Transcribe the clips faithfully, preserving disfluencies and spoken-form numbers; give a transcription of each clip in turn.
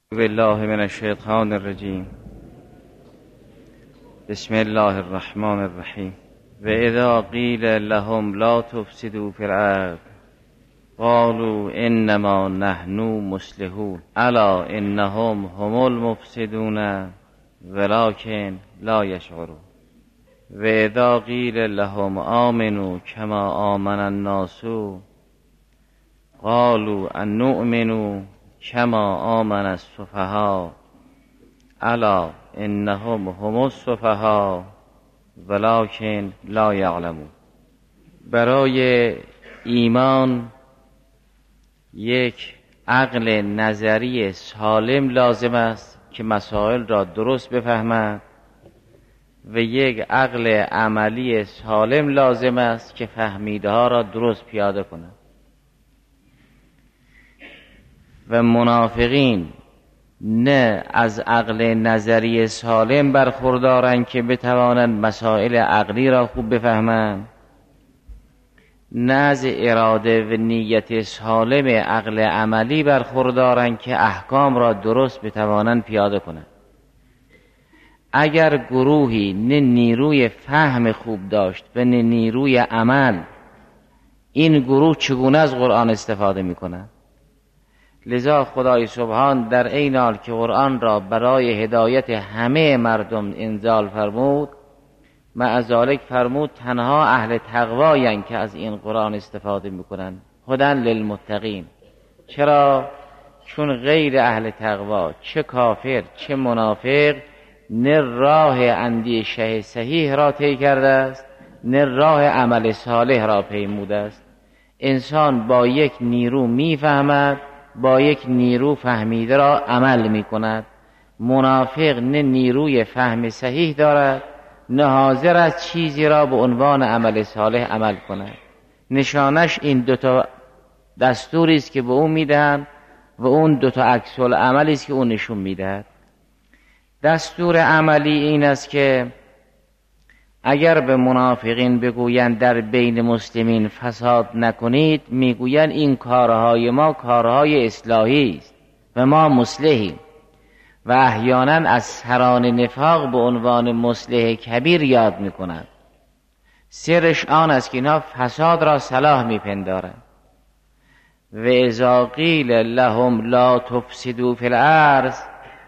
بالله من الشیطان الرجیم. بسم الله الرحمن الرحیم. و اذا قیل لهم لا تفسدوا فی الارض قالوا انما نحن مصلحون الا انهم هم المفسدون ولكن لا یشعرون. و اذا قیل لهم آمنوا کما آمن الناس قالوا ان نؤمن کما آمن السفهاء الا انهم هم السفهاء ولكن لا یعلمون. برای ایمان یک عقل نظری سالم لازم است که مسائل را درست بفهمد و یک عقل عملی سالم لازم است که فهمیده ها را درست پیاده کند. و منافقین نه از عقل نظری سالم برخوردارند که بتوانند مسائل عقلی را خوب بفهمند، نه از اراده و نیت سالم عقل عملی برخوردارند که احکام را درست بتوانند پیاده کنند. اگر گروهی نه نیروی فهم خوب داشت و نه نیروی عمل، این گروه چگونه از قرآن استفاده می کنند؟ لذا خدای سبحان در این حال که قرآن را برای هدایت همه مردم انزال فرمود، مع ذالک فرمود تنها اهل تقوایند که از این قرآن استفاده میکنند. هدی للمتقین. چرا؟ چون غیر اهل تقوا، چه کافر چه منافق، نه راه اندیشه صحیح را طی کرده است، نه راه عمل صالح را پیموده است. انسان با یک نیرو میفهمد، با یک نیرو فهمیده را عمل می کند. منافق نه نیروی فهم صحیح دارد، نه حاضر است چیزی را به عنوان عمل صالح عمل کند. نشانش این دوتا دستوری است که به او میدهند و اون دوتا عکس العملی است که او نشون میدهد. دستور عملی این است که اگر به منافقین بگویند در بین مسلمین فساد نکنید، میگویند این کارهای ما کارهای اصلاحی است و ما مصلحیم، و احیانا از سران نفاق به عنوان مصلح کبیر یاد میکنند. سرش آن است که اینها فساد را صلاح میپندارند. و اذا قیل لهم لا تفسدوا فی الارض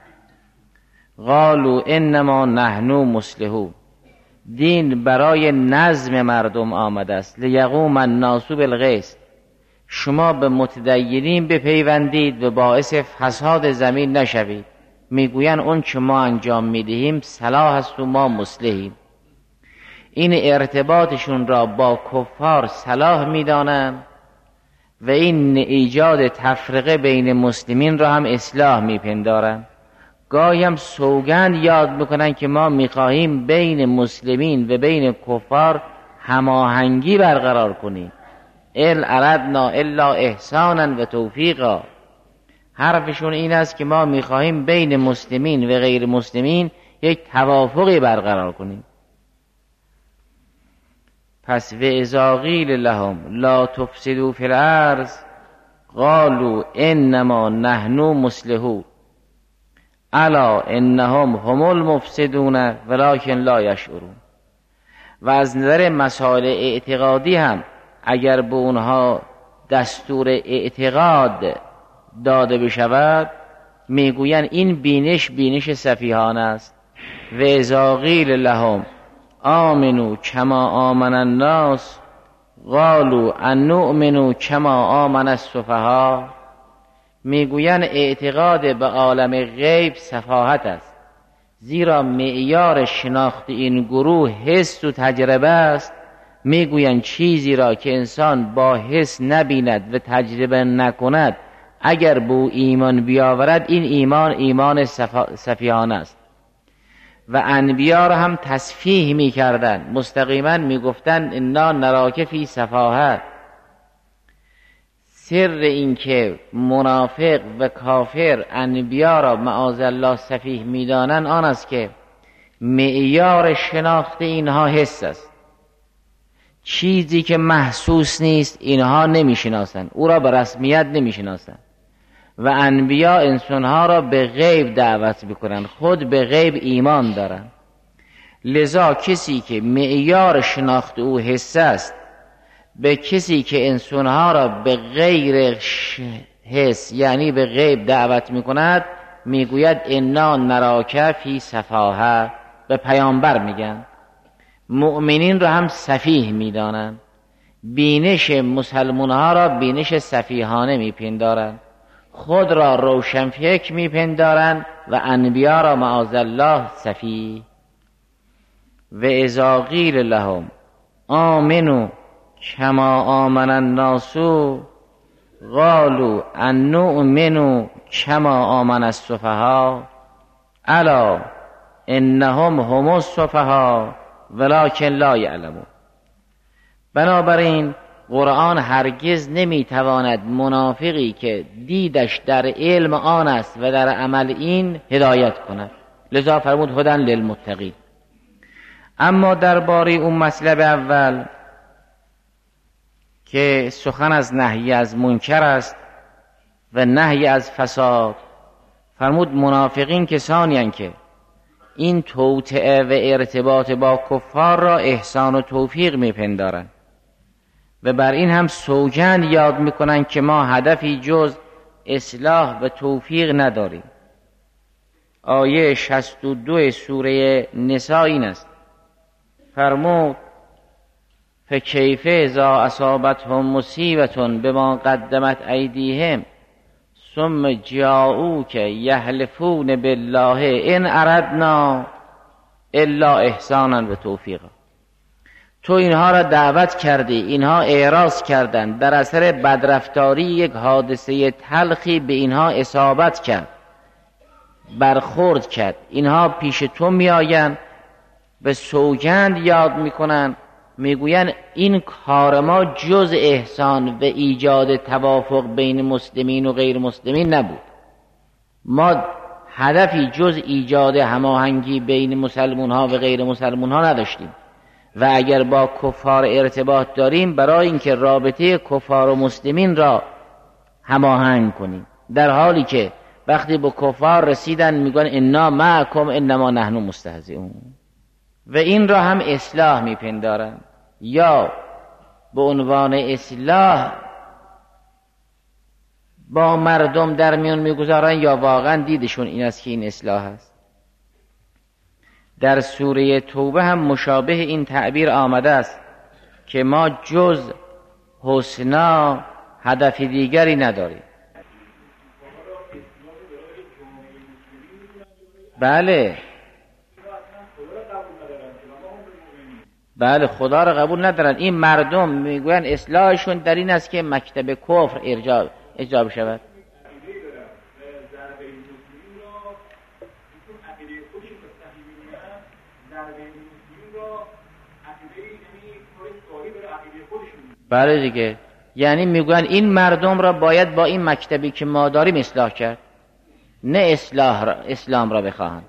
قالوا انما نحن مصلحون. دین برای نظم مردم آمده است. لیقوم الناس بالقسط. شما به متدینین بپیوندید و باعث فساد زمین نشوید. میگویند اون چه ما انجام میدهیم صلاح است و ما مصلحیم. این ارتباطشون را با کفار صلاح میدانند و این ایجاد تفرقه بین مسلمین را هم اصلاح میپندارند. گاهی هم سوگند یاد میکنن که ما میخواهیم بین مسلمین و بین کفار هماهنگی برقرار کنیم. ال اردنا الا احسانا و توفیقا. حرفشون این است که ما میخواهیم بین مسلمین و غیر مسلمین یک توافقی برقرار کنیم. پس و اذا قیل لهم لا تفسدوا فی الارض قالوا انما نحن مصلحون الا انهم هم المفسدون ولكن لا یشعرون. و از نظر مسائل اعتقادی هم اگر به اونها دستور اعتقاد داده بشود، میگویند این بینش بینش سفیهانه است. و اذا قیل لهم آمنوا کما آمن الناس قالوا ان نؤمن کما آمن السفهاء. میگویند اعتقاد به عالم غیب سفاهت است، زیرا معیار شناخت این گروه حس و تجربه است. میگویند چیزی را که انسان با حس نبیند و تجربه نکند اگر به او ایمان بیاورد، این ایمان ایمان سفیهانه است. و انبیا را هم تصفیه میکردند، مستقیما میگفتند انا نراک فی سفاهت. سر این که منافق و کافر انبیا را معاذ الله سفیه میدانند آن است که معیار شناخت اینها حس است. چیزی که محسوس نیست اینها نمیشناسند، او را به رسمیت نمیشناسند. و انبیا انسانها را به غیب دعوت میکنن، خود به غیب ایمان دارن. لذا کسی که معیار شناخت او حس است به کسی که انسانها را به غیر حس یعنی به غیب دعوت میکند میگوید انا نراک فی سفاهه. به پیامبر میگن. مؤمنین را هم سفیه میدانن. بینش مسلمانها را بینش سفیهانه میپندارن، خود را روشنفکر میپندارن و انبیا را معاذ الله سفیه. و اذا قیل لهم آمنوا کما آمن الناس قالوا ان نؤمن کما آمن السفهاء الا انهم هم السفهاء ولکن لا یعلمون. بنابراین قرآن هرگز نمیتواند منافقی که دیدش در علم آن است و در عمل این هدایت کند. لذا فرمود هدی للمتقین. اما درباره اون مطلب اول که سخن از نهی از منکر است و نهی از فساد، فرمود منافقین کسانی اند که این توطئه و ارتباط با کفار را احسان و توفیق میپندارند و بر این هم سوگند یاد میکنن که ما هدفی جز اصلاح و توفیق نداریم. آیه شصت و دو سوره نساء این است. فرمود فکیف اذا اصابتهم مصیبة بما قدمت ایدیهم ثم جاءوک یحلفون بالله ان اردنا الا احسانا و توفیقا. تو اینها را دعوت کردی، اینها اعراض کردند، در اثر بدرفتاری یک حادثه تلخی به اینها اصابت کرد، برخورد کرد، اینها پیش تو می آیند به سوگند یاد می کنند، می گویند این کار ما جز احسان و ایجاد توافق بین مسلمین و غیر مسلمین نبود. ما هدفی جز ایجاد هماهنگی بین مسلمون ها و غیر مسلمون ها نداشتیم و اگر با کفار ارتباط داریم برای اینکه رابطه کفار و مسلمین را هماهنگ کنیم، در حالی که وقتی با کفار رسیدن میگن انا معکم انما نحن مستهزئون. و این را هم اصلاح میپندارن، یا به عنوان اصلاح با مردم در میون میگذارن یا واقعا دیدشون این است که این اصلاح است. در سوره توبه هم مشابه این تعبیر آمده است که ما جز حسنا هدف دیگری نداریم. بله بله خدا را قبول ندارن. این مردم میگوین اصلاحشون در این است که مکتب کفر ارجاع اجرا بشود. بله دیگه، یعنی میگوین این مردم را باید با این مکتبی که ما داریم اصلاح کرد، نه اصلاح را اسلام را بخواهند.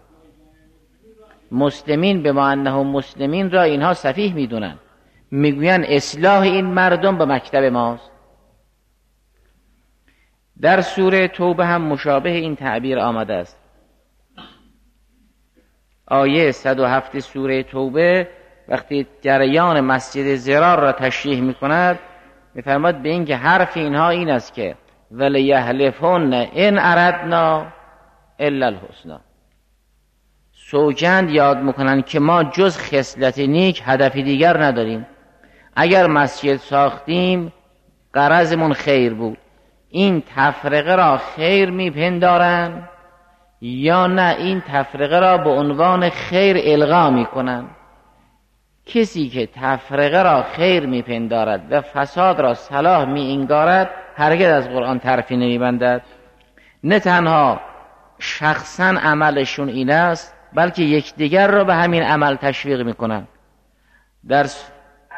مسلمین به ما انهم مسلمین را اینها سفیه میدونن، میگوین اصلاح این مردم به مکتب ماست. در سوره توبه هم مشابه این تعبیر آمده است. آیه صد و هفت سوره توبه وقتی جریان مسجد ضرار را تشریح میکند میفرماد به این که حرف اینها این است که ولیحلفن ان اردنا الا الحسنا. سوگند یاد میکنن که ما جز خصلت نیک هدفی دیگر نداریم. اگر مسجد ساختیم غرضمون خیر بود. این تفرقه را خیر میپندارن یا نه این تفرقه را به عنوان خیر الغا میکنن؟ کسی که تفرقه را خیر میپندارد و فساد را صلاح میانگارد هرگز از قرآن طرفی نمیبندد. نه تنها شخصا عملشون این است بلکه یکدیگر را به همین عمل تشویق میکنن. در س...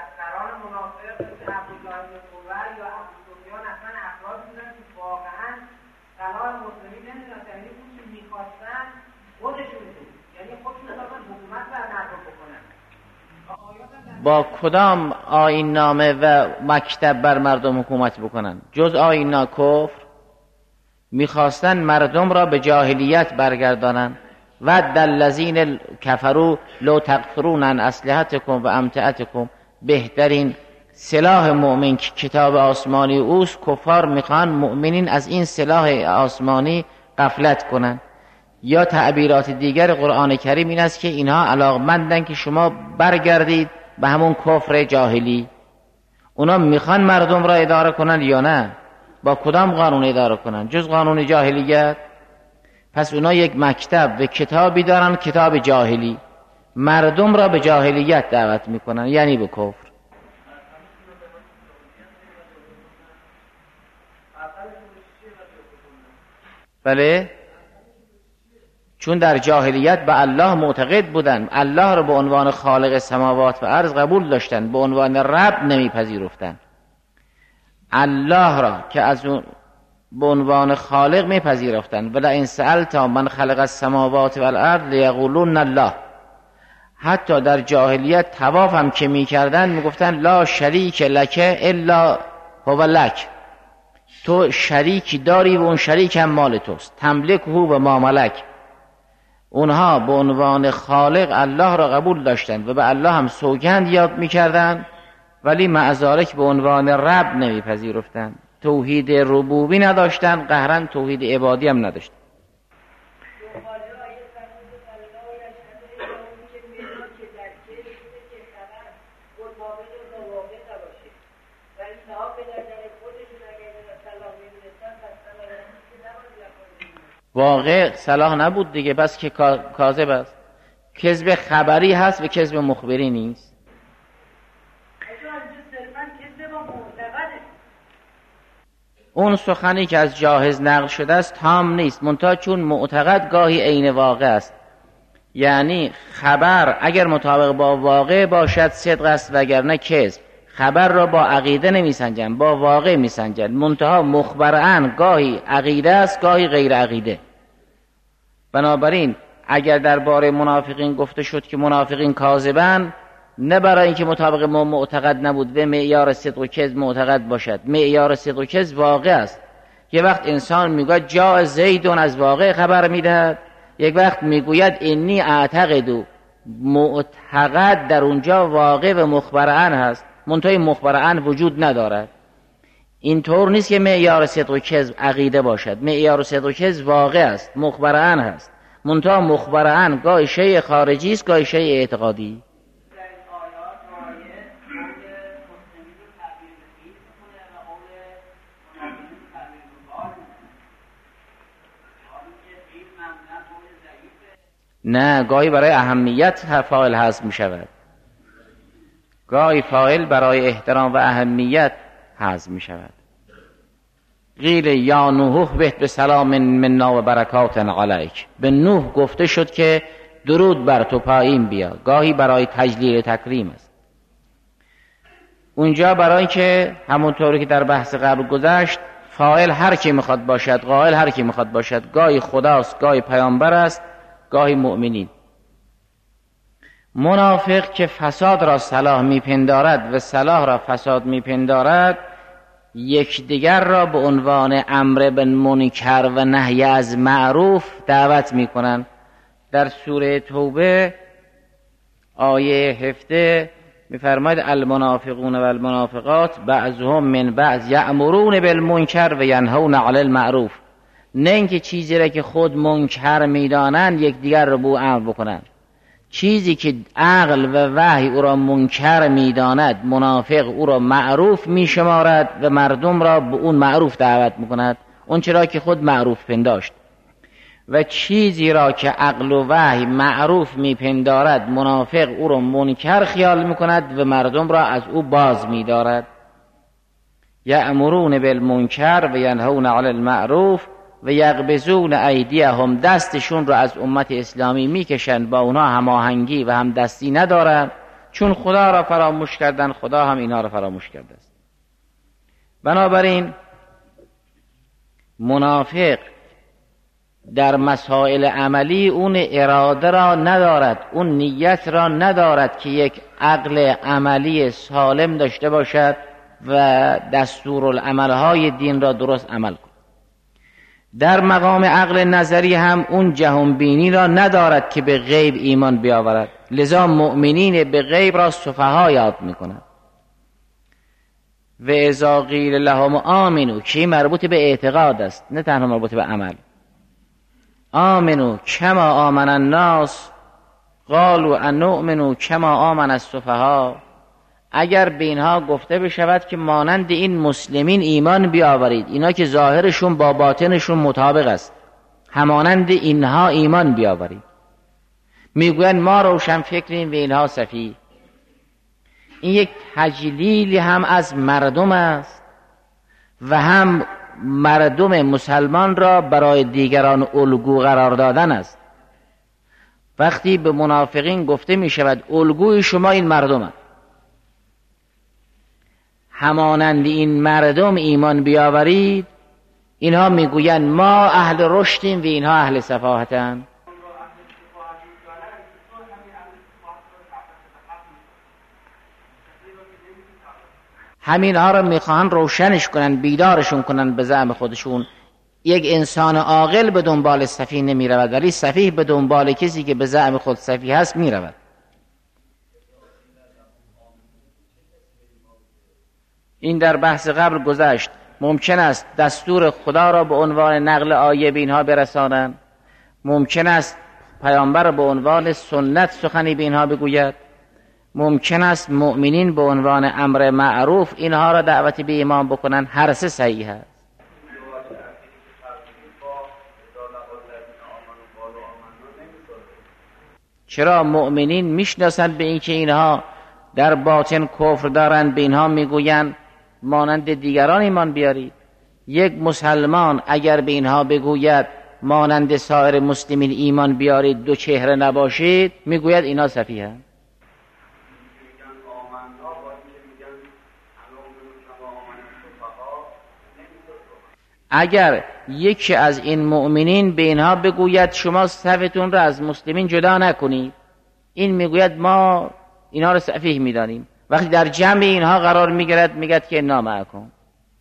با کدام آیین نامه و مکتب بر مردم حکومت بکنن جز آیین نا کفر؟ میخواستن مردم را به جاهلیت برگردانند. و الذین کفروا لو تغفرون عن اسلحتکم و امتعتکم، بهترین سلاح مؤمن که کتاب آسمانی اوست، کفار میخوان مؤمنین از این سلاح آسمانی غفلت کنن. یا تعبیرات دیگر قرآن کریم این است که اینها علاقمندن که شما برگردید به همون کفر جاهلی. اونا میخوان مردم را اداره کنن یا نه؟ با کدام قانون اداره کنن جز قانون جاهلیت؟ پس اونا یک مکتب و کتابی دارن، کتاب جاهلی، مردم را به جاهلیت دعوت میکنن، یعنی به کفر. بله، چون در جاهلیت به الله معتقد بودن، الله را به عنوان خالق سماوات و ارض قبول داشتن، به عنوان رب نمیپذیرفتن. الله را که از اون به عنوان خالق میپذیرفتن. ولئن سألت من خلق السماوات والارض لیقولون الله. حتی در جاهلیت طواف هم که میکردن میگفتن لا شریک لک الا هو لک، تو شریکی داری و اون شریک هم مال توست. تملک هو و ما ملک. اونها به عنوان خالق الله را قبول داشتن و به الله هم سوگند یاد میکردن، ولی مع ذلک به عنوان رب نمیپذیرفتن. توحید ربوبی نداشتن، قهرن توحید عبادی هم نداشتن. واقع صلاح نبود دیگه، بس که کاذب است. کذب خبری هست و کذب مخبری نیست. اون سخنی که از جاهز نقل شده است تام نیست، منتها چون معتقد گاهی عین واقع است. یعنی خبر اگر مطابق با واقع باشد صدق است وگرنه کذب. خبر را با عقیده نمیسنجن، با واقع میسنجن. منتها مخبران گاهی عقیده است گاهی غیر عقیده. بنابراین اگر درباره منافقین گفته شد که منافقین کاذبن، نه برای اینکه مطابق ما معتقد نبود و معیار صدق و کذب معتقد باشد. معیار صدق و کذب واقع است. یک وقت انسان میگوید جاء زیدون، از واقع خبر میدهد. یک وقت میگوید انی اعتقد، معتقد در اونجا واقع و مخبران هست، منتهای مخبران وجود ندارد. این طور نیست که معیار صدق و کذب عقیده باشد. معیار صدق و کذب واقع است، مخبران هست، منتها مخبران گاهی شیء خارجی است گاهی شیء اعتقادی. نه، گاهی برای اهمیت فاعل حذف می شود، گاهی فاعل برای احترام و اهمیت حذف می شود. قیل یا نوح بهت به سلام منا و برکات علیک. به نوح گفته شد که درود بر تو پایین بیا، گاهی برای تجلیل تکریم است. اونجا برای که همونطوری که در بحث قبل گذشت، فاعل هر کی میخواد باشد، قائل هر کی میخواد باشد، گاهی خداست گاهی پیامبر است گاهی مؤمنین. منافق که فساد را صلاح میپندارد و صلاح را فساد میپندارد، یکدیگر را به عنوان امر بالمنکر و نهی از معروف دعوت میکنند. در سوره توبه آیه هفده میفرماید المنافقون و المنافقات بعضهم من بعض یأمرون بالمنکر و ینهون علی المعروف. نه اینکه چیزی را که خود منکر میدانند یکدیگر را به او امر بکنند، چیزی که عقل و وحی او را منکر میداند منافق او را معروف میشمارد و مردم را به اون معروف دعوت میکند، اون چرا که خود معروف پنداشت. و چیزی را که عقل و وحی معروف میپندارد منافق او را منکر خیال میکند و مردم را از او باز میدارد. یأمرون بالمنکر و ینهون علی المعروف و یقبضون ایدیهم، دستشون رو از امت اسلامی میکشند، با اونا هماهنگی و هم دستی ندارن، چون خدا را فراموش کردن، خدا هم اینا را فراموش کرده است. بنابراین منافق در مسائل عملی اون اراده را ندارد، اون نیت را ندارد که یک عقل عملی سالم داشته باشد و دستورالعملهای دین را درست عمل کند. در مقام عقل نظری هم اون جهان بینی را ندارد که به غیب ایمان بیاورد، لذا مؤمنین به غیب را سفها یاد میکند. و اذا قیل لهم آمنو، که مربوط به اعتقاد است نه تنها مربوط به عمل. آمنو کما آمن الناس قالوا ان نؤمنو کما آمن السفها، اگر به اینها گفته بشود که مانند این مسلمین ایمان بیاورید، اینا که ظاهرشون با باطنشون مطابق است، همانند اینها ایمان بیاورید، میگویند ما روشن فکریم و اینها سفیه. این یک تجلیلی هم از مردم است و هم مردم مسلمان را برای دیگران الگو قرار دادن است. وقتی به منافقین گفته می شود الگوی شما این مردم است، همانند این مردم ایمان بیاورید، اینها میگویند ما اهل رشدیم و اینها اهل سفاهتند. همین ها را میخواهن روشنش کنن، بیدارشون کنن به زعم خودشون. یک انسان عاقل به دنبال سفیه نمی رود، ولی سفیه به دنبال کسی که به زعم خود سفیه هست می رود. این در بحث قبل گذشت. ممکن است دستور خدا را به عنوان نقل آیه به اینها برسانند، ممکن است پیامبر به عنوان سنت سخنی به اینها بگوید، ممکن است مؤمنین به عنوان امر معروف اینها را دعوت به ایمان بکنند. هر سه صحیح است. چرا مؤمنین میشناسند به اینکه اینها در باطن کفر دارند، به اینها میگویند مانند دیگران ایمان بیارید. یک مسلمان اگر به اینها بگوید مانند سایر مسلمین ایمان بیارید، دو چهره نباشید، میگوید اینا سفیه‌اند. اگر یکی از این مؤمنین به اینها بگوید شما صفتون را از مسلمین جدا نکنید، این میگوید ما اینها را سفیه میدانیم. وقتی در جمع اینها قرار میگیرد میگد که انا معکم.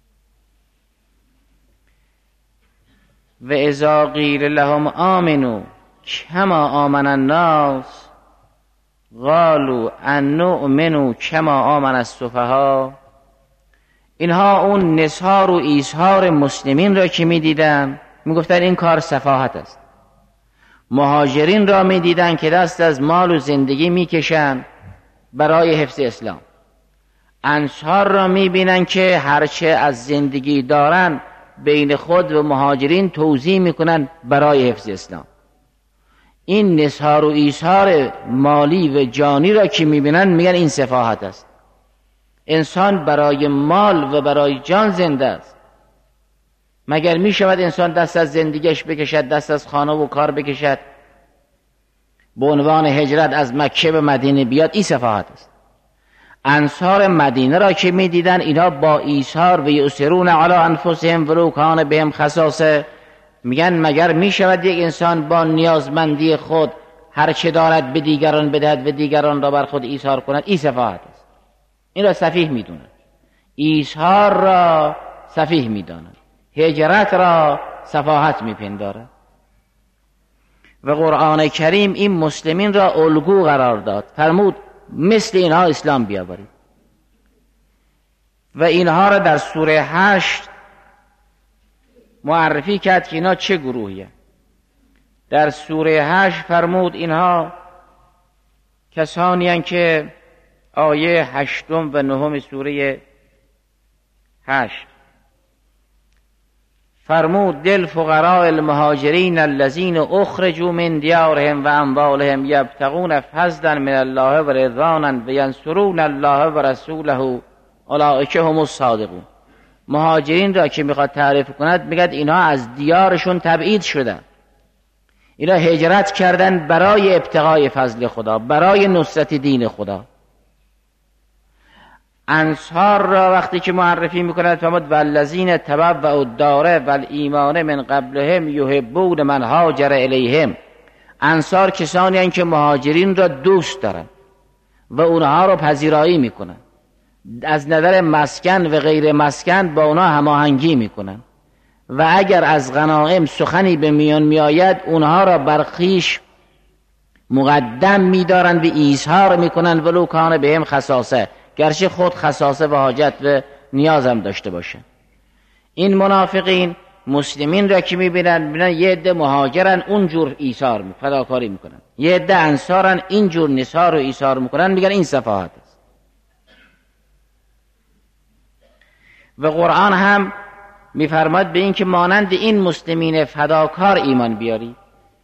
و اذا قیل لهم آمنو کما آمن الناس قالوا ان نؤمن کما آمن السفها، اینها اون نثار و ایثار مسلمین را که میدیدن میگفتن این کار سفاهت است. مهاجرین را میدیدن که دست از مال و زندگی میکشن برای حفظ اسلام. انصار را میبینن که هرچه از زندگی دارن بین خود و مهاجرین توزیع میکنن برای حفظ اسلام. این نثار و ایثار مالی و جانی را که میبینن میگن این سفاهت است. انسان برای مال و برای جان زنده است. مگر می شود انسان دست از زندگیش بکشد، دست از خانه و کار بکشد، به عنوان هجرت از مکه به مدینه بیاد؟ این سفاهت است. انصار مدینه را که می دیدن اینا با ایثار و یؤثرون علی انفسهم ولو کان بهم خصاصه، میگن مگر می شود یک انسان با نیازمندی خود هر چه دارد به دیگران بدهد و دیگران را بر خود ایثار کند؟ این سفاهت است. این را سفیه می دونند. ایثار را سفیه می دانند. هجرت را سفاهت می پندارد. و قرآن کریم این مسلمین را الگو قرار داد، فرمود مثل اینها اسلام بیاورید. و اینها را در سوره هشت معرفی کرد که اینا چه گروهیه. در سوره هشت فرمود اینها کسانی هستند که آیه هشتم و نهم سوره هشت فرمود دل فقراء المهاجرین الذین اخرجوا من دیارهم و اموالهم یبتغون فضلا من الله و رضوانا و ینصرون الله و رسوله اولئک هم الصادقون. مهاجرین را که میخواد تعریف کند میگد اینها از دیارشون تبعید شدن، اینا هجرت کردن برای ابتغای فضل خدا، برای نصرت دین خدا. انصار را وقتی که معرفی میکند فرمود والذین تبوأوا الدار والایمان من قبلهم یحبون من هاجر الیهم. انصار کسانی هستند که مهاجرین را دوست دارند و اونها را پذیرایی میکنند، از نظر مسکن و غیر مسکن با اونها هماهنگی میکنند و اگر از غنایم سخنی به میان می آید اونها را بر خویش مقدم می دارند و ایثار می کنند ولو کان بهم خصاصه، گرچه خود خصاصه و حاجت و نیازم داشته باشند. این منافقین مسلمین را که می بینند میبینن یه عده مهاجرن اونجور ایثار می فداکاری میکنن، یه عده انصارن اینجور نثار و ایثار میکنن، میگن این سفاهت است. و قرآن هم میفرماد به این که مانند این مسلمین فداکار ایمان بیاری.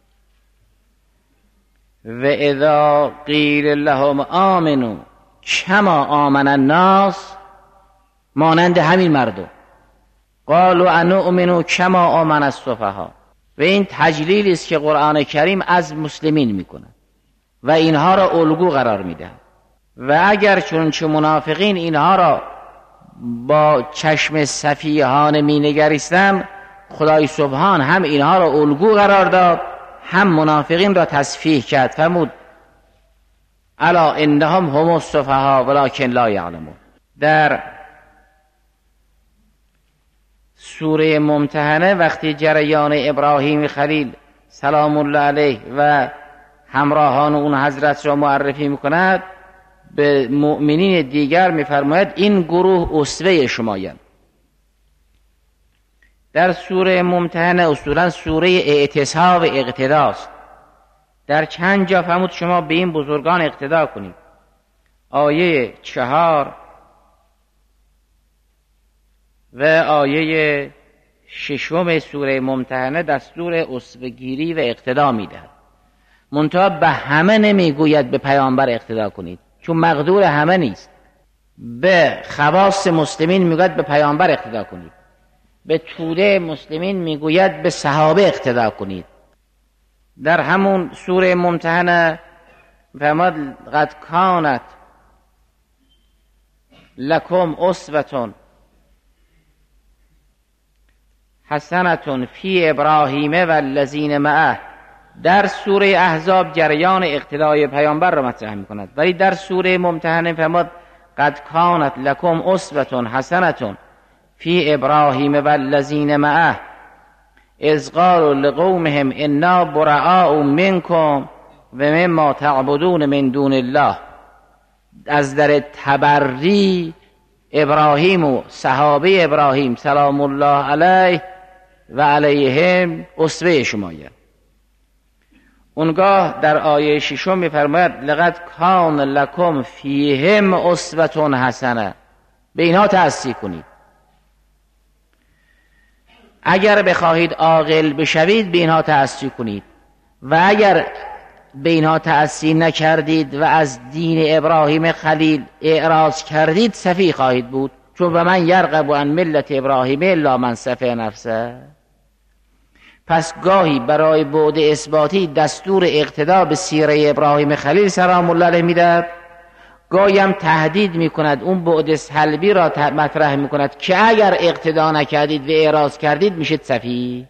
و اذا قیل لهم آمنوا کما آمن الناس، مانند همین مردم. قالوا انؤمن کما آمن السفهاء. و این تجلیلی است که قرآن کریم از مسلمین میکنه و اینها را الگو قرار میده. و اگر چنانچه منافقین اینها را با چشم سفیهانه می نگریستند، خدای سبحان هم اینها را الگو قرار داد، هم منافقین را تصفیه کرد. فرمود الا انهم هم السفهاء ولکن لا یعلمون. در سوره ممتحنه وقتی جریان ابراهیم خلیل سلام الله علیه و همراهان اون حضرت را معرفی میکند، به مؤمنین دیگر میفرماید این گروه اسوه شمایند. در سوره ممتحنه اصولا سوره اعتصاب و اقتداست. در چند جا فرمود شما به این بزرگان اقتدا کنید. آیه چهار و آیه ششم سوره ممتحنه دستور اسوه‌گیری و اقتدا میدهد. منتها به همه نمیگوید به پیامبر اقتدا کنید، چون مقدور همه نیست. به خواص مسلمین میگوید به پیامبر اقتدا کنید، به توده مسلمین میگوید به صحابه اقتدا کنید. در همون سوره ممتحنه فرمود قد کانت لکم اسوة حسنة فی ابراهیم و الذین معه. در سوره احزاب جریان اقتدای پیامبر را مطرح می‌کند، ولی در سوره ممتحنه فرمود قد کانت لکم اسوة حسنة فی ابراهیم و الذین معه اذ قالوا لقومهم انا براء منکم و مما تعبدون من دون الله. از در تبری ابراهیم و صحابه ابراهیم سلام الله علیه و علیهم اسوه شمایند. اونگاه در آیه ششم می‌فرماید لقد کان لکم فیهم اسوة حسنه، به اینها تأسی کنید. اگر بخواهید عاقل بشوید به اینها تأسی کنید، و اگر به اینها تأسی نکردید و از دین ابراهیم خلیل اعراض کردید سفیه خواهید بود، چون و من یرغب عن ملت ابراهیم الا من سفه نفسه. پس گاهی برای بعد اثباتی دستور اقتدا به سیره ابراهیم خلیل سلام الله علیه میدهد، گاهی هم تهدید میکند، اون بعد سلبی را مطرح میکند که اگر اقتدا نکردید و اعراض کردید میشید سفیه.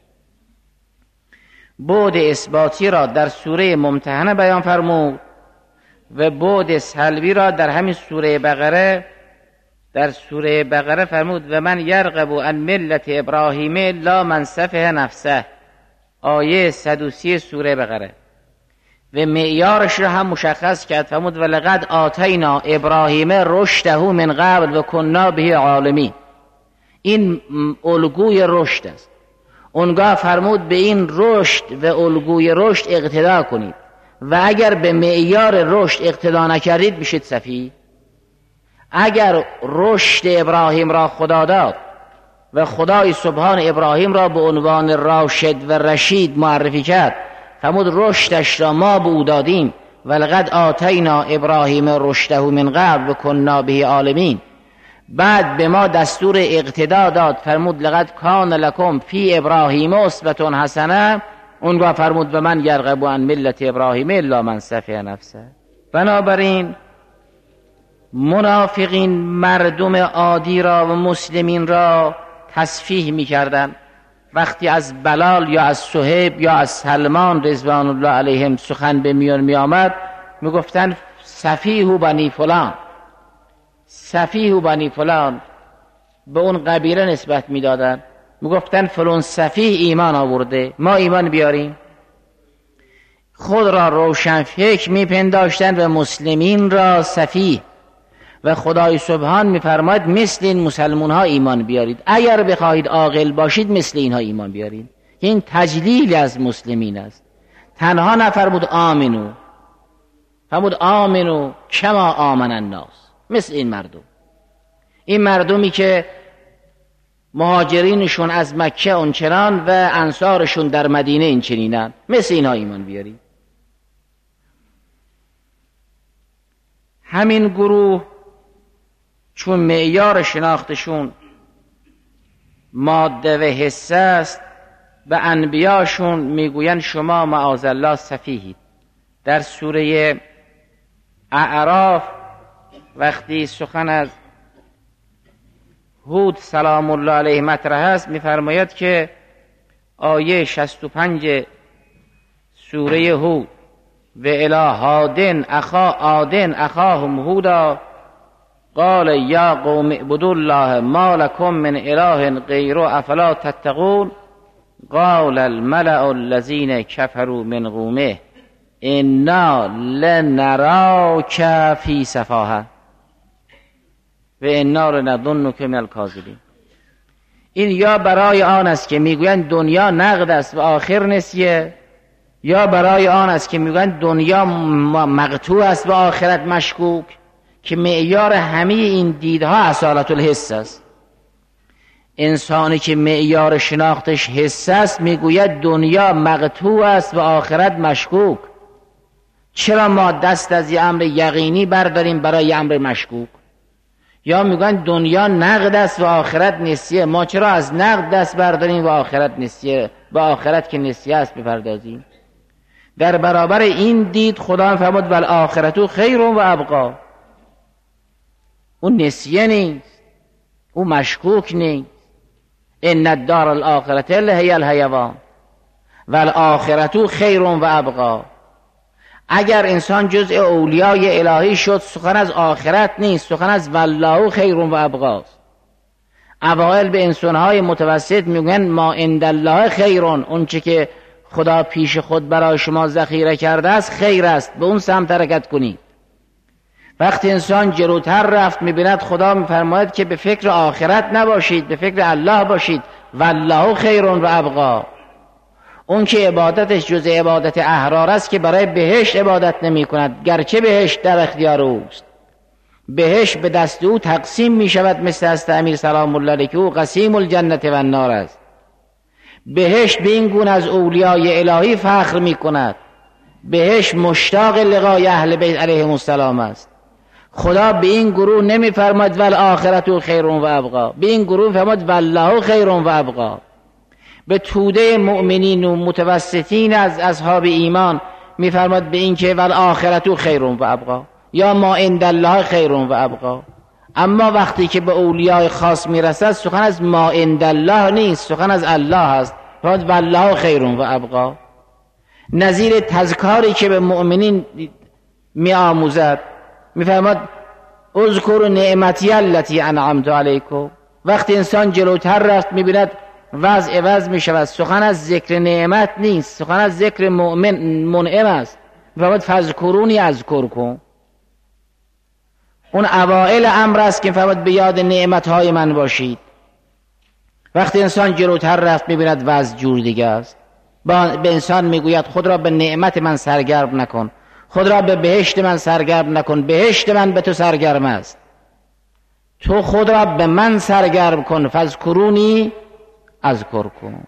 بعد اثباتی را در سوره ممتحنه بیان فرمود و بعد سلبی را در همین سوره بقره در سوره بقره فرمود و من یرغب عن ملت ابراهیم لا من سفه نفسه، آیه صد و سی سوره بقره. و معیارش را هم مشخص کرد، فرمود ولقد آتینا ابراهیم رشده من قبل و کنا به عالمین. این الگوی رشد است. اونگاه فرمود به این رشد و الگوی رشد اقتدا کنید و اگر به معیار رشد اقتدا نکردید میشید سفیه. اگر رشد ابراهیم را خدا داد و خدای سبحان ابراهیم را به عنوان راشد و رشید معرفی کرد، فرمود رشدش را ما به او دادیم ولقد آتینا ابراهیم رشده من قبل و کنا به عالمین. بعد به ما دستور اقتدا داد، فرمود لقد کان لکم فی ابراهیم اسوة حسنه. اونگاه فرمود و من یرغب عن ملت ابراهیم الا من سفه نفسه. بنابراین منافقین مردم عادی را و مسلمین را تصفیه می کردن. وقتی از بلال یا از صهیب یا از سلمان رضوان الله علیهم سخن به میان می آمد می گفتن سفیه بنی فلان، سفیه بنی فلان، به اون قبیله نسبت می دادن. میگفتن فلان سفیه ایمان آورده، ما ایمان بیاریم. خود را روشن فکر میپنداشتن و مسلمین را سفیه، و خدای سبحان میفرماید مثل این مسلمون ها ایمان بیارید، اگر بخواهید عاقل باشید مثل اینها ایمان بیارید. این تجلیل از مسلمین است. تنها نفرمود آمنو، فرمود آمنو کما آمن الناس، مثل این مردم. این مردمی که مهاجرینشون از مکه اونچنان و انصارشون در مدینه این چنینن، مثل اینها ایمان بیارید. همین گروه چون معیار شناختشون ماده و حسه است، به انبیاشون میگوین شما معاذالله سفیهید. در سوره اعراف وقتی سخن از هود سلام الله علیه مطرح است، میفرماید که آیه شصت و پنج سوره هود و الی هادن اخا عادن اخاهم هودا قال یا قوم اعبدوا الله ما لكم من اله غیره افلا تتقون قال الملأ الذین کفروا من قومه انا لنراک فی سفاهه و انا لنظنک من الکاذبین. این یا برای آن است که میگویند دنیا نقد است و آخر نسیه، یا برای آن است که میگویند دنیا مقطوع است و آخرت مشکوک، که معیار همه این دیدها اصالت الحس است. انسانی که معیار شناختش حس است میگوید دنیا مقطوع است و آخرت مشکوک. چرا ما دست از یه امر یقینی برداریم برای یه امر مشکوک؟ یا میگن دنیا نقد است و آخرت نسیه، ما چرا از نقد دست برداریم و آخرت نسیه، و آخرت که نسیه است بپردازیم؟ در برابر این دید خدا فرمود والآخرت خیر و ابقا. اون نسیه نیست، اون مشکوک نیست. ان الدار الاخرة لهی الحیوان والآخرت خیر و ابقا. اگر انسان جزء اولیای الهی شد سخن از آخرت نیست، سخن از والله خیر و ابقاست. اوائل به انسانهای متوسط میگن ما عند الله خیرون، اون چه که خدا پیش خود برای شما ذخیره کرده است خیر است، به اون سمت حرکت کنید. وقتی انسان جلوتر رفت میبیند خدا میفرماید که به فکر آخرت نباشید، به فکر الله باشید، والله خیر و ابقا. اون که عبادتش جز عبادت احرار است که برای بهشت عبادت نمی کند، گرچه بهشت در اختیار اوست. بهشت به دست او تقسیم می شود، مثل است امیر سلام الله علیه که او قسیم الجنت و النار است. بهشت به این گونه از اولیای الهی فخر می کند. بهشت مشتاق لقای اهل بیت علیهم السلام است. خدا به این گروه نمی فرماید والآخرت خیر و ابقا، به این گروه فرماید والله خیر و ابقا. به توده مؤمنین و متوسطین از اصحاب ایمان میفرماد به این که والآخرت خیر و ابقا، یا ما عند الله خیر و ابقا. اما وقتی که به اولیای خاص میرسد سخن از ما عند الله نیست، سخن از الله است، فرماد والله خیر و ابقا. نظیر تذکاری که به مؤمنین میآموزد میفرماد اذکروا نعمتی التی انعمت علیکم. وقتی انسان جلوتر رفت میبیند وضع عوض می شود، سخن از ذکر نعمت نیست، سخن از ذکر مؤمن منعم است. فرمود فذکرونی اذکرکم. اون اوائل امر است که فرمود به یاد نعمتهای من باشید. وقتی انسان جلوتر رفت میبیند وضع جور دیگه است. به انسان میگوید خود را به نعمت من سرگرم نکن، خود را به بهشت من سرگرم نکن، بهشت من به تو سرگرم است. تو خود را به من سرگرم کن، فذکرونی اذکرکم.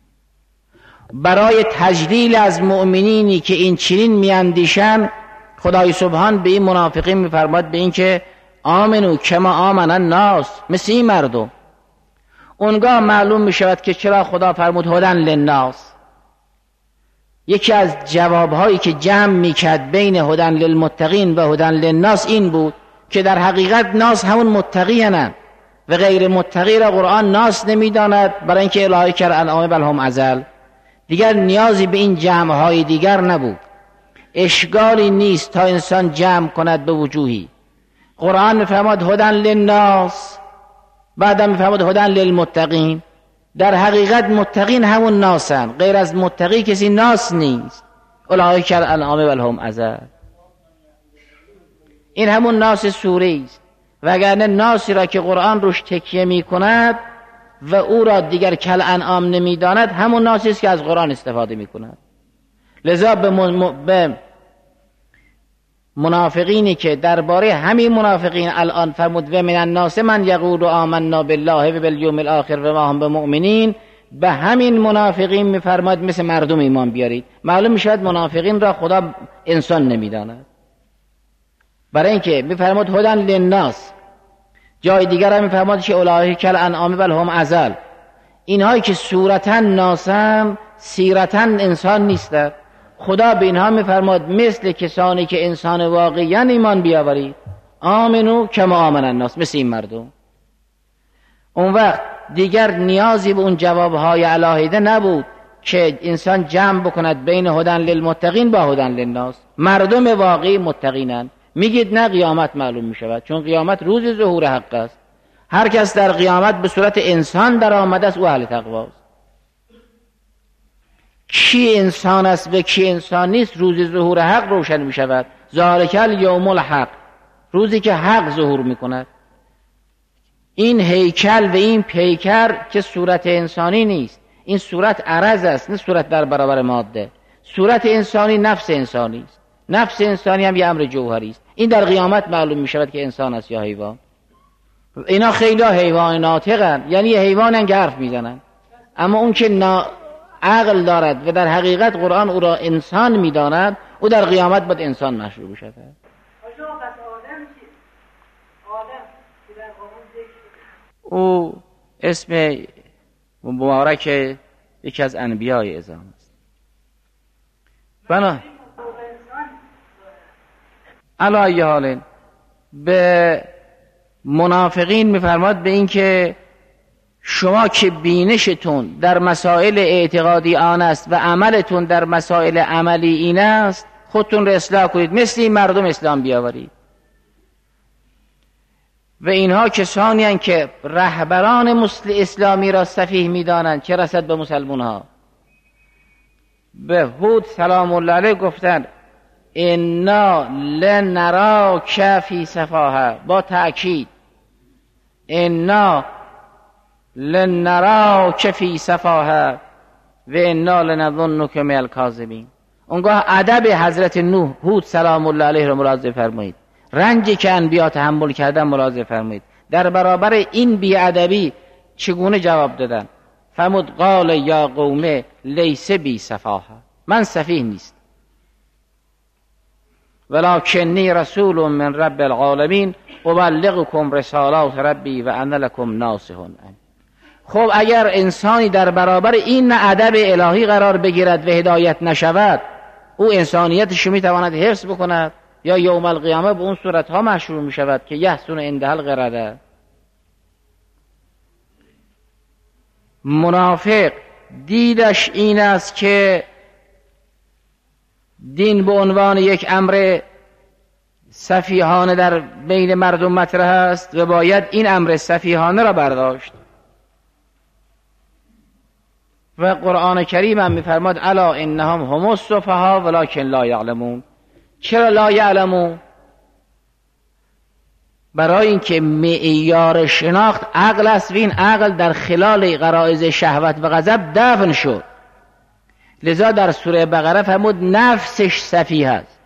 برای تجلیل از مؤمنینی که این چنین میاندیشن خدای سبحان به این منافقین میفرماد به این که آمنو کما آمن الناس، مثل این مردم. اونگاه معلوم میشود که چرا خدا فرمود هدن للناس. یکی از جوابهایی که جمع میکرد بین هدن للمتقین و هدن للناس این بود که در حقیقت ناس همون متقینن و غیر متقی را قرآن ناس نمیداند، برای اینکه الهی کر انعام بل هم ازل. دیگر نیازی به این جمعهای دیگر نبود. اشکالی نیست تا انسان جمع کند به وجوهی. قرآن میفرماد هدن للناس، بعدم میفرماد هدن للمتقین. در حقیقت متقین همون ناسن، غیر از متقی کسی ناس نیست. اولئک الانعام بل هم اضل. این همون ناس سوره است، وگرنه ناسی را که قرآن روش تکیه می کند و او را دیگر کل انعام نمی داند همون ناسی است که از قرآن استفاده می کند. لذا به, من... به منافقینی که درباره همین منافقین الان فرمود و من الناس من یقول آمنا بالله و بالیوم الاخر و ما هم بمؤمنین، به همین منافقین میفرماد مثل مردم ایمان بیارید. معلوم میشود منافقین را خدا انسان نمیداند، برای اینکه میفرماد هدن للناس. جای دیگر هم میفرماد که اولئک الانعام بل هم اضل. اینهایی که صورتا ناسن سیرتا انسان نیستند. خدا به اینها میفرماد مثل کسانی که انسان واقعی ایمان بیاورید، آمنو کما آمن الناس، مثل این مردم. اون وقت دیگر نیازی به اون جوابهای علاهیده نبود که انسان جمع بکند بین هدن للمتقین با هدن للناس. مردم واقعی متقینند. میگید نه قیامت معلوم میشود، چون قیامت روز ظهور حق است. هر کس در قیامت به صورت انسان در آمده است او اهل تقواست. کی انسان است و کی انسان نیست روز ظهور حق روشن می شود. ذالک الیوم الحق، روزی که حق ظهور می کند. این هیکل و این پیکر که صورت انسانی نیست، این صورت عرض است، نه صورت در برابر ماده. صورت انسانی نفس انسانی است، نفس انسانی هم یه امر جوهری است. این در قیامت معلوم می شود که انسان است یا حیوان. اینا خیلی حیوان ناطقن، یعنی حیوانن که حرف می زنن، اما اون که نا عقل دارد و در حقیقت قرآن او را انسان می‌داند، او در قیامت باید انسان محسوب بشود. او اسم مبارک یکی از انبیای اعظام است. بنا علی ای حال به منافقین می‌فرماد به این که شما که بینشتون در مسائل اعتقادی آن است و عملتون در مسائل عملی این است، خودتون را اصلاح کنید، مثل این مردم اسلام بیاورید. و اینها کسانی هستند که رهبران مسل اسلامی را سفیه می‌دانند، چه رسد به مسلمان ها. به هود سلام الله علیه گفتند انا لنراک فی سفاهه، با تأکید انا لنراک فی سفاهه و انا لنظنک من الکاذبین. اونگاه ادب حضرت نوح هود سلام الله علیه را ملاحظه فرمایید، رنجی که انبیا تحمل کردن ملاحظه فرمایید. در برابر این بی‌ادبی چگونه جواب دادن؟ فرمود قال یا قوم لیس بی سفاهه، من سفیه نیست، ولکنی رسول من رب العالمین ابلغکم رسالات ربی و انا لکم ناصح امین. خب اگر انسانی در برابر این ادب الهی قرار بگیرد و هدایت نشود، او انسانیتش میتواند حفظ بکند یا یوم القیامه به اون صورتها محشور میشود که یحسن عند القرده. منافق دیدش این است که دین به عنوان یک امر سفیهانه در بین مردم مطرح است و باید این امر سفیهانه را برداشت. و قرآن کریم هم میفرماد الا انهم هم السفهاء ولکن لا یعلمون. چرا لا یعلمون؟ برای اینکه معیار شناخت عقل است و این عقل در خلال غرایز شهوت و غضب دفن شد. لذا در سوره بقره فرمود نفسش سفیه است،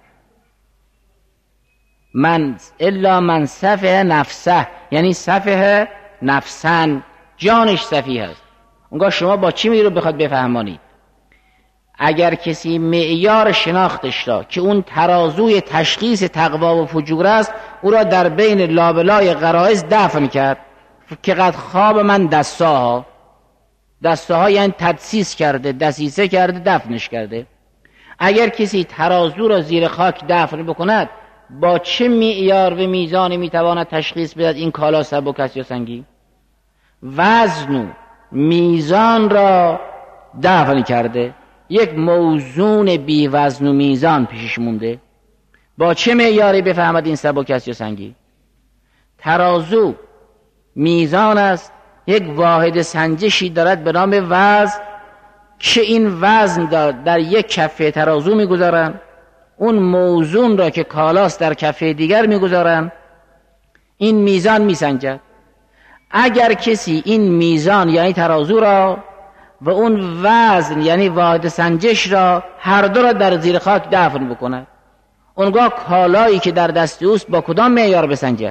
من الا من سفه نفسه، یعنی سفه نفسن، جانش سفیه است. اونگاه شما با چی می رو بخواد بفهمانید؟ اگر کسی معیار شناختش را که اون ترازوی تشخیص تقوا و فجور است او را در بین لابلای غرایز دفن کرد که قد خواب من دستاها، دستاها یعنی تدسیس کرده، دسیسه کرده، دفنش کرده. اگر کسی ترازو را زیر خاک دفن بکند با چه معیار و میزانی میتواند تشخیص بدهد این کالا سبک است یا سنگین؟ وزن و میزان را دفن کرده، یک موزون بی وزن و میزان پیشش مونده، با چه معیاری بفهمد این سبک است یا سنگین؟ ترازو میزان است، یک واحد سنجشی دارد به نام وزن که این وزن در یک کفه ترازو میگذارن، اون موزون را که کالاست در کفه دیگر میگذارن، این میزان میسنجد. اگر کسی این میزان یعنی ترازو را و اون وزن یعنی واحد سنجش را هر دو را در زیر خاک دفن بکند، اونگاه کالایی که در دست اوست با کدام معیار بسنجد؟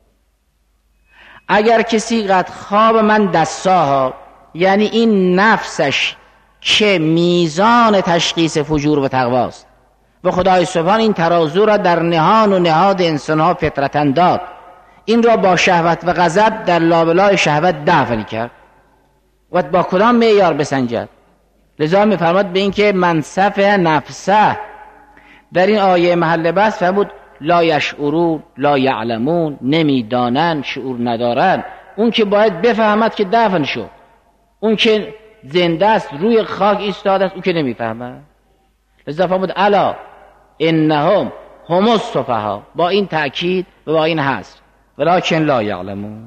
اگر کسی قد خواب من دستاها، یعنی این نفسش که میزان تشخیص فجور و تقواست و خدای سبحان این ترازو را در نهان و نهاد انسانها فطرتاً داد، این را با شهوت و غضب در لابلای شهوت دفن کرد و با کدام معیار بسنجد؟ لذا می‌فرماد به این که منصف نفسه در این آیه محل بحث فرمود لا یشعرون لا یعلمون، نمیدانن، شعور ندارن. اون که باید بفهمد که دفن شد، اون که زنده است روی خاک ایستاده است، اون که نمیفهمد. لذا فرمود الا انهم هم السفها، با این تأکید و با این حصر، ولکن لا یعلمون.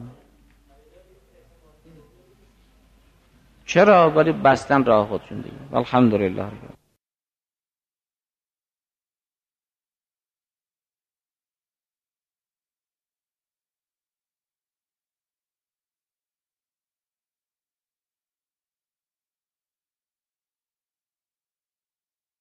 چرا؟ ولی بستن راه خودشون دیگه. الحمدلله.